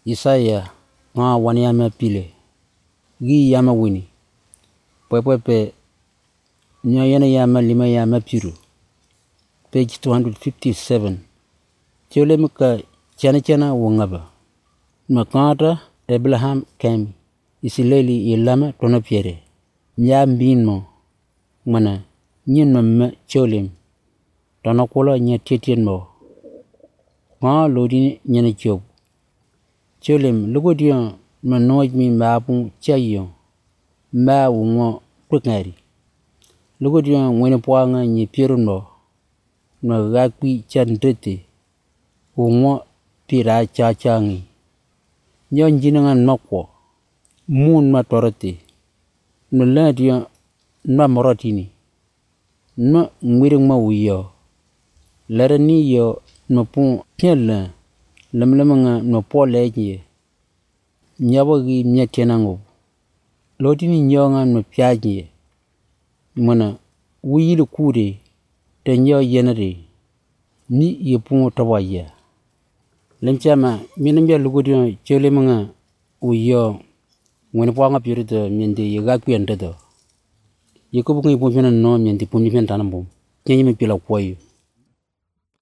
Isaiah nga wani yama pile gi yama wini pepe nya yana yama lima yama piru page 257 chole muka chana wongaba makata Abraham kemi isileli ilama tono piere nya mbinmo mana nyin mamma cholem tono kola nya tetien mo ma lodi nyane chob cholem lugodion ma noj mi mapu chayo ma wongo tukari lugodion wene poanga nyi pierno na gakwi chandete wongo pira chachangi nyon jinanga nokwo mun ma torate no ladia na morotini no ngwiri ma wiyo larani yo no pu piela lamlamanga no poleje nyabogi nyetenango lodini nyonga no piaje mana wuyil kude te nyo yenere ni yepu tawaya lenchama minambia lugodio chele manga uyo ngene poanga pirito mende yega kwiendedo yekobu ngi pumena no mende pumni pen tanambo nyenye me pila kwayo